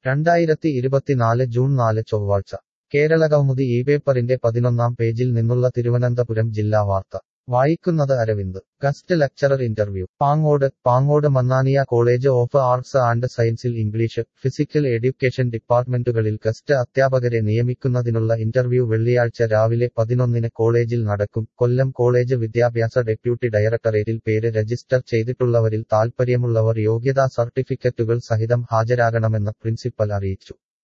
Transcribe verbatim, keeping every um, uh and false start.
രണ്ടായിരത്തി ഇരുപത്തിനാല് ജൂൺ നാല് ചൊവ്വാഴ്ച കേരളകൗമുദി ഈ പേപ്പറിന്റെ പതിനൊന്നാം പേജിൽ നിന്നുള്ള തിരുവനന്തപുരം ജില്ലാ വാർത്ത വായിക്കുന്നത് Aravind guest lecturer interview Pangode Pangode Mannaniya college of arts and സയൻസിൽ ഇംഗ്ലീഷ് ഫിസിക്കൽ എഡ്യൂക്കേഷൻ ഡിപ്പാർട്ട്മെന്റുകളിൽ ഗസ്റ്റ് അധ്യാപകരെ നിയമിക്കുന്നതിനുള്ള ഇന്റർവ്യൂ വെള്ളിയാഴ്ച രാവിലെ പതിനൊന്നിന് കോളേജിൽ നടക്കും. കൊല്ലം കോളേജ് വിദ്യാഭ്യാസ ഡെപ്യൂട്ടി ഡയറക്ടറേറ്റിൽ പേര് രജിസ്റ്റർ ചെയ്തിട്ടുള്ളവരിൽ താൽപ്പര്യമുള്ളവർ യോഗ്യതാ സർട്ടിഫിക്കറ്റുകൾ സഹിതം ഹാജരാകണമെന്ന് പ്രിൻസിപ്പൽ അറിയിച്ചു.